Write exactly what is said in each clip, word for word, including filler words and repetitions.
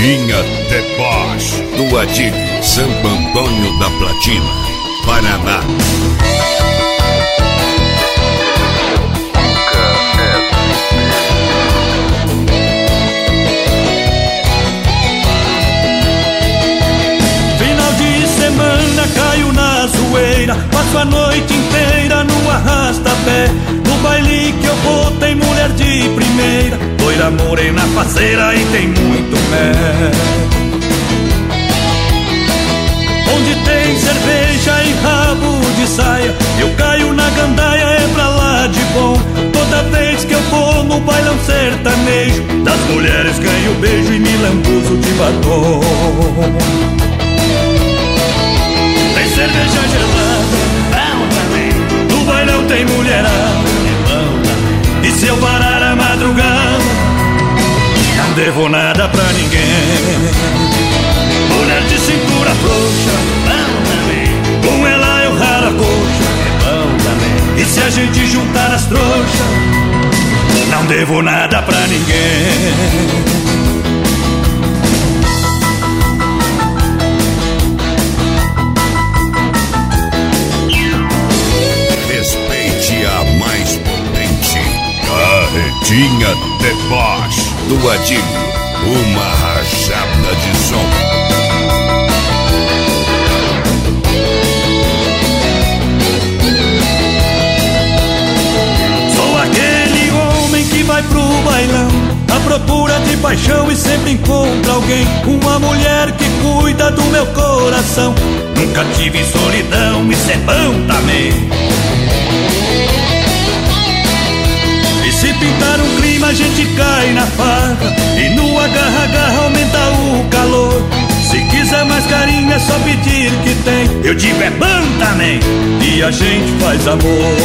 Tinha Deboche do Adílio, Santo Antônio da Platina, Paraná. Final de semana caio na zoeira, passo a noite inteira no arrasta-pé. No baile que eu vou tem mulher de primeira, loira morena faceira e tem muito mé. Onde tem cerveja e rabo de saia, eu caio na gandaia, é pra lá de bom. Toda vez que eu vou no bailão sertanejo, das mulheres ganho beijo e me lambuzo de batom. Tem cerveja gelada, bom também. No bailão tem mulherada, bom também. E se eu parar a madrugada, não devo nada pra ninguém. Mulher de cintura frouxa, bom também. Com ela eu ralo a coxa, bom também. E se a gente juntar as trouxas, não devo nada pra ninguém. Tinha Deboche do Adílio, uma rajada de som. Sou aquele homem que vai pro bailão à procura de paixão e sempre encontra alguém, uma mulher que cuida do meu coração. Nunca tive solidão, isso é bom também. Se pintar um clima a gente cai na farra, e no agarra-agarra aumenta o calor. Se quiser mais carinho é só pedir que tem, eu digo é bom também, e a gente faz amor.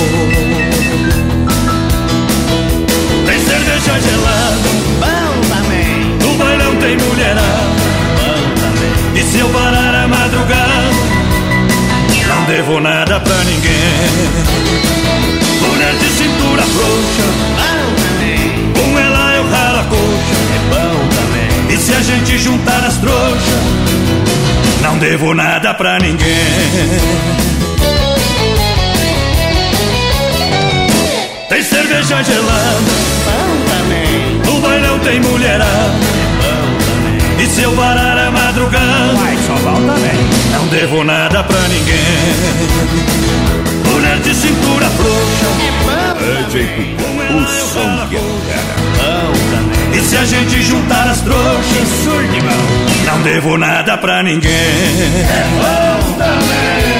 Tem cerveja gelada, bom também. No bailão tem mulherada, bom também. E se eu parar a madrugada, não devo nada pra ninguém. Mulher de cintura frouxa, bom também. Com ela eu ralo a coxa, é bom também. E se a gente juntar as trouxas, não devo nada pra ninguém. Tem cerveja gelada, bom também. No bailão tem mulherada, é bom também. E se eu parar a madrugada, vai só bom também. Não devo nada pra ninguém. Mulher de cintura frouxa, D J Cuca, o som que era. E se a gente juntar as trouxas, não devo nada pra ninguém. É bom também.